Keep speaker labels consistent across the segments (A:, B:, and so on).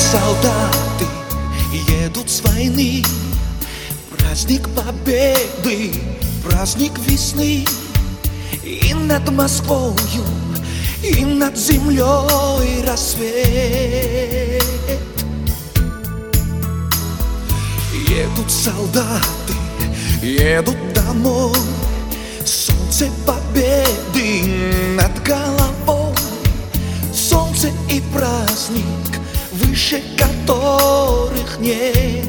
A: солдаты едут с войны. Праздник победы, праздник весны. И над Москвою, и над землей рассвет. Едут солдаты, едут домой. Солнце победы над головой. Солнце и праздник, выше которых нет.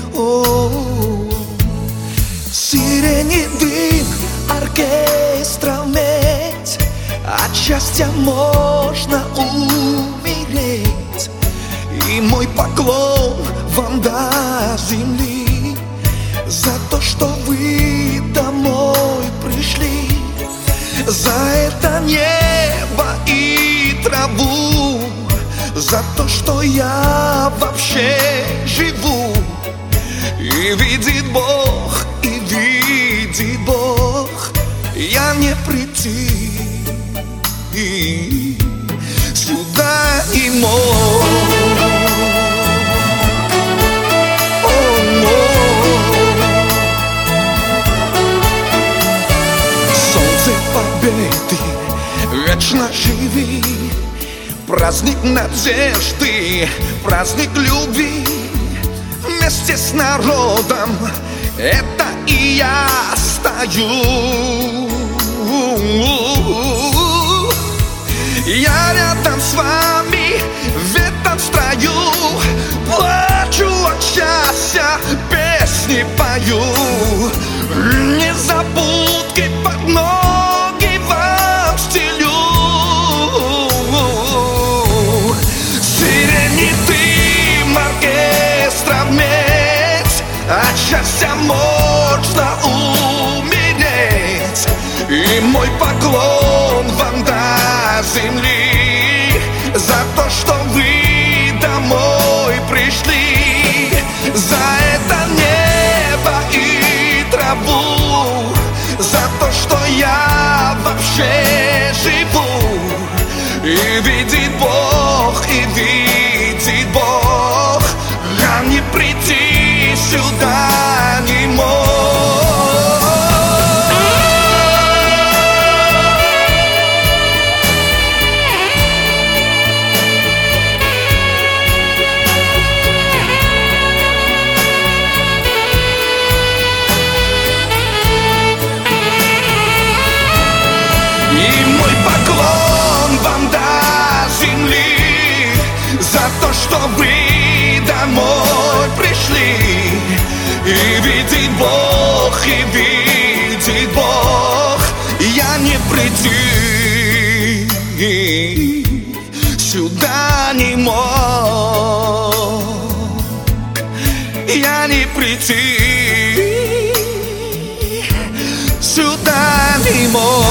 A: Сирени, дым, оркестров медь. От счастья можно умереть. И мой поклон вам до земли за то, что вы домой пришли. За это небо и траву, за то, что я вообще живу. И видит Бог, и видит Бог, я не прийти сюда не мог. Солнце победы, вечно живи. Праздник надежды, праздник любви. Вместе с народом это и я стою. Я рядом с вами в этом строю. Плачу от счастья, песни пою. Незабудки под ноги вам стелю. Сирени, дым, оркестров медь. От счастья можно умереть. И мой поклон вам до земли за то, что вы домой пришли. За это небо и траву, за то, что я вообще живу. И видит Бог, и видит Бог, а не прийти сюда не мог. И мой поклон вам до земли за то, что вы домой пришли. И видит Бог, и видит Бог, я не прийти сюда не мог. Я не прийти сюда не мог.